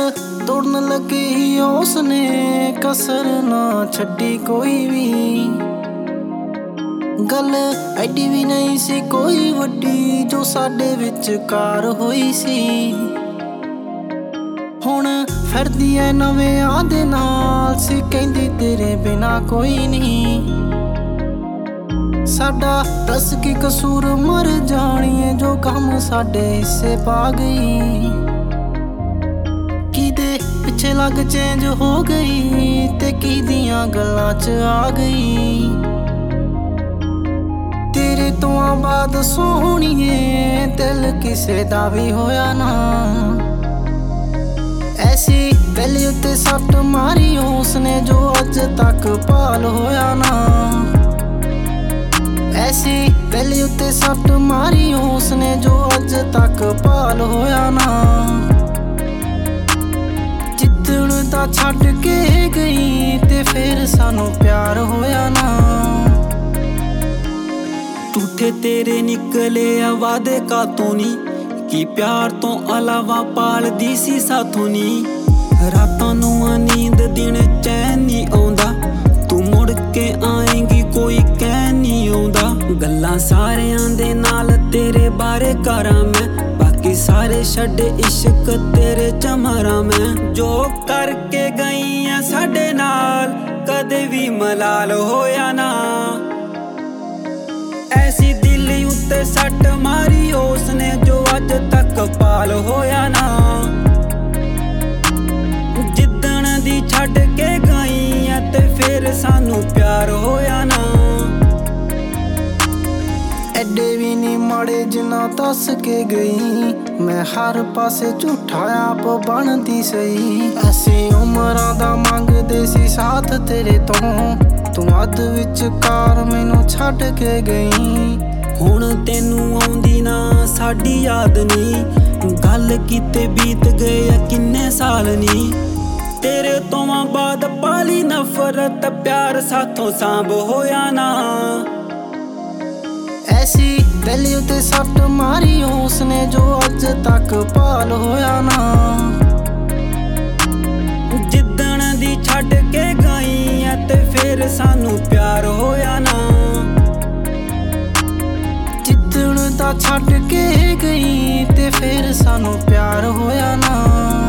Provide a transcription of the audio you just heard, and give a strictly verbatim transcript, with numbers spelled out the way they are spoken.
ਤੋੜਨ ਲੱਗੀ ਉਸਨੇ कसर ना छड्डी कोई भी। गल एडी भी नहीं सी कोई वड्डी जो साडे विचकार होई सी। हुण फिरदी ऐ नवेआं दे नाल सी कहंदी तेरे बिना कोई नहीं। साडा दस की कसूर मर जाणीए जो गम साडे हिस्से पा गई। किदे पिछे लग चेंज हो गई ते किदियां गल्लां च आ गई। तेरे तो बाद सोहणीए दिल किसे दा भी होया ना। ऐसी दिल उत्ते सट मारी उसने जो अज तक पाल होया ना। ऐसी दिल उत्ते सट मारी उसने जो अज तक पाल होया ना। जिद्दण दा छड्ड के गई ते फिर सानू प्यार होया ना। झूठे तेरे निकले आ वादे कातों नी कि प्यार तो अलावा पालदी सी साथों नी। रातां नूं नींद दिन चैन नी आउंदा तू मुड़ के आएंगी कोई कह नी आउंदा। गल्लां सारियां दे नाल तेरे बारे करां मैं बाकी सारे छड्डे इश्क तेरे च मरां मैं। जो करके गई आ साडे नाल कदे भी मलाल होया ना। ऐसी दिल उत्ते सट मारी उसने जो अज तक पाल होया ना। जिद्दण दी छड्ड के गई ऐ ते फिर सानू प्यार होया ना। एडे भी नहीं माड़े जिन्ना दस के गई मैं हर पासे झूठा आप बनदी सही। ऐसी उमरां दा मंगदे सी साथ तेरे तो तू अध विचकार मैनू छड्ड के गई। हुण तैनू आउंदी ना साडी याद नी गल कीते बीत गए किन्ने साल नी। तेरे तो बाद पाली नफरत प्यार साथों सांभ होया ना। ऐसी दिल उत्ते सट मारी उसने जो अज तक पाल होया ना। जिद्दण दी छड्ड के गई ऐ ते फिर सानू प्यार होया ना। जिद्दण दा छड्ड के गई ते फिर सानू प्यार होया ना।